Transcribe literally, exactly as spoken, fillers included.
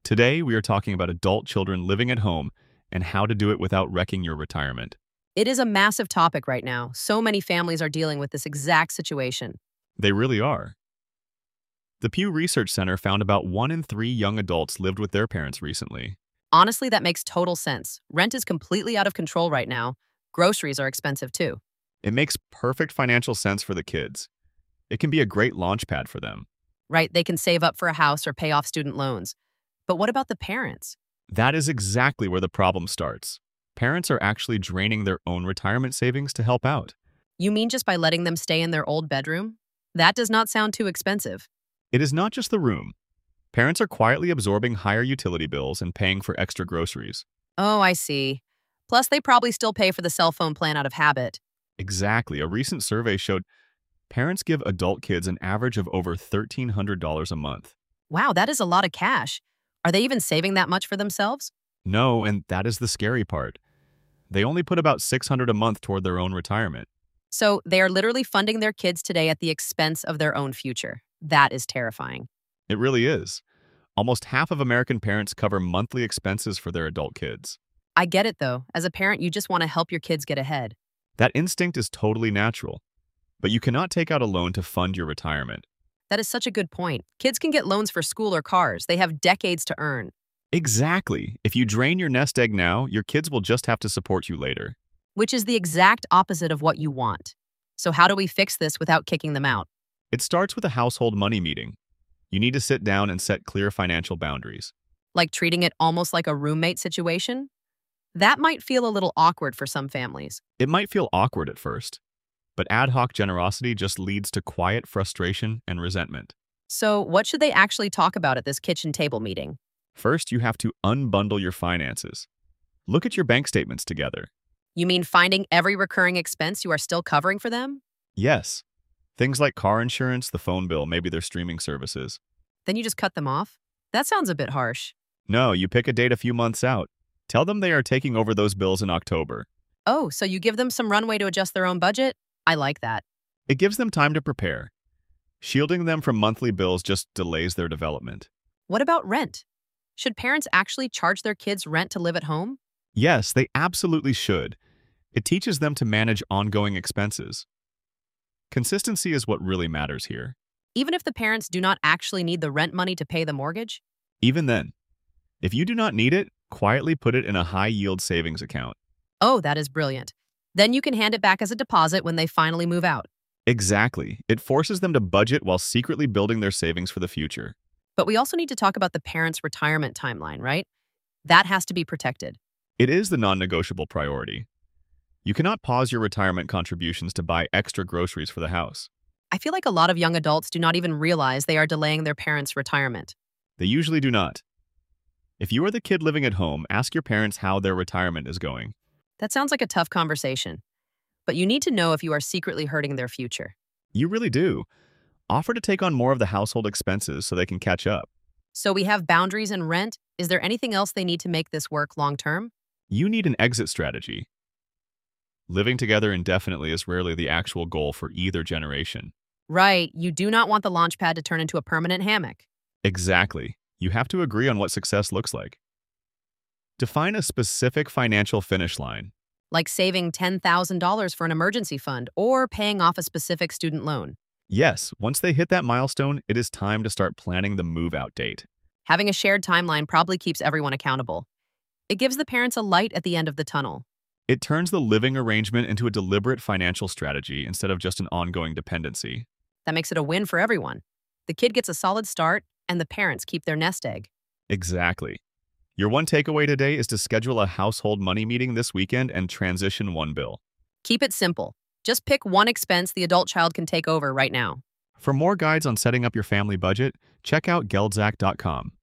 Today, we are talking about adult children living at home and how to do it without wrecking your retirement. It is a massive topic right now. So many families are dealing with this exact situation. They really are. The Pew Research Center found about one in three young adults lived with their parents recently. Honestly, that makes total sense. Rent is completely out of control right now. Groceries are expensive too. It makes perfect financial sense for the kids. It can be a great launchpad for them. Right? They can save up for a house or pay off student loans. But what about the parents? That is exactly where the problem starts. Parents are actually draining their own retirement savings to help out. You mean just by letting them stay in their old bedroom? That does not sound too expensive. It is not just the room. Parents are quietly absorbing higher utility bills and paying for extra groceries. Oh, I see. Plus, they probably still pay for the cell phone plan out of habit. Exactly. A recent survey showed parents give adult kids an average of over thirteen hundred dollars a month. Wow, that is a lot of cash. Are they even saving that much for themselves? No, and that is the scary part. They only put about six hundred dollars a month toward their own retirement. So they are literally funding their kids today at the expense of their own future. That is terrifying. It really is. Almost half of American parents cover monthly expenses for their adult kids. I get it though. As a parent, you just want to help your kids get ahead. That instinct is totally natural. But you cannot take out a loan to fund your retirement. That is such a good point. Kids can get loans for school or cars. They have decades to earn. Exactly. If you drain your nest egg now, your kids will just have to support you later. Which is the exact opposite of what you want. So how do we fix this without kicking them out? It starts with a household money meeting. You need to sit down and set clear financial boundaries. Like treating it almost like a roommate situation? That might feel a little awkward for some families. It might feel awkward at first, but ad hoc generosity just leads to quiet frustration and resentment. So what should they actually talk about at this kitchen table meeting? First, you have to unbundle your finances. Look at your bank statements together. You mean finding every recurring expense you are still covering for them? Yes. Things like car insurance, the phone bill, maybe their streaming services. Then you just cut them off? That sounds a bit harsh. No, you pick a date a few months out. Tell them they are taking over those bills in October. Oh, so you give them some runway to adjust their own budget? I like that. It gives them time to prepare. Shielding them from monthly bills just delays their development. What about rent? Should parents actually charge their kids rent to live at home? Yes, they absolutely should. It teaches them to manage ongoing expenses. Consistency is what really matters here. Even if the parents do not actually need the rent money to pay the mortgage? Even then, if you do not need it, quietly put it in a high-yield savings account. Oh, that is brilliant. Then you can hand it back as a deposit when they finally move out. Exactly. It forces them to budget while secretly building their savings for the future. But we also need to talk about the parents' retirement timeline, right? That has to be protected. It is the non-negotiable priority. You cannot pause your retirement contributions to buy extra groceries for the house. I feel like a lot of young adults do not even realize they are delaying their parents' retirement. They usually do not. If you are the kid living at home, ask your parents how their retirement is going. That sounds like a tough conversation. But you need to know if you are secretly hurting their future. You really do. Offer to take on more of the household expenses so they can catch up. So we have boundaries and rent. Is there anything else they need to make this work long term? You need an exit strategy. Living together indefinitely is rarely the actual goal for either generation. Right. You do not want the launch pad to turn into a permanent hammock. Exactly. You have to agree on what success looks like. Define a specific financial finish line. Like saving ten thousand dollars for an emergency fund or paying off a specific student loan. Yes, once they hit that milestone, it is time to start planning the move-out date. Having a shared timeline probably keeps everyone accountable. It gives the parents a light at the end of the tunnel. It turns the living arrangement into a deliberate financial strategy instead of just an ongoing dependency. That makes it a win for everyone. The kid gets a solid start, and the parents keep their nest egg. Exactly. Your one takeaway today is to schedule a household money meeting this weekend and transition one bill. Keep it simple. Just pick one expense the adult child can take over right now. For more guides on setting up your family budget, check out geldsack dot com.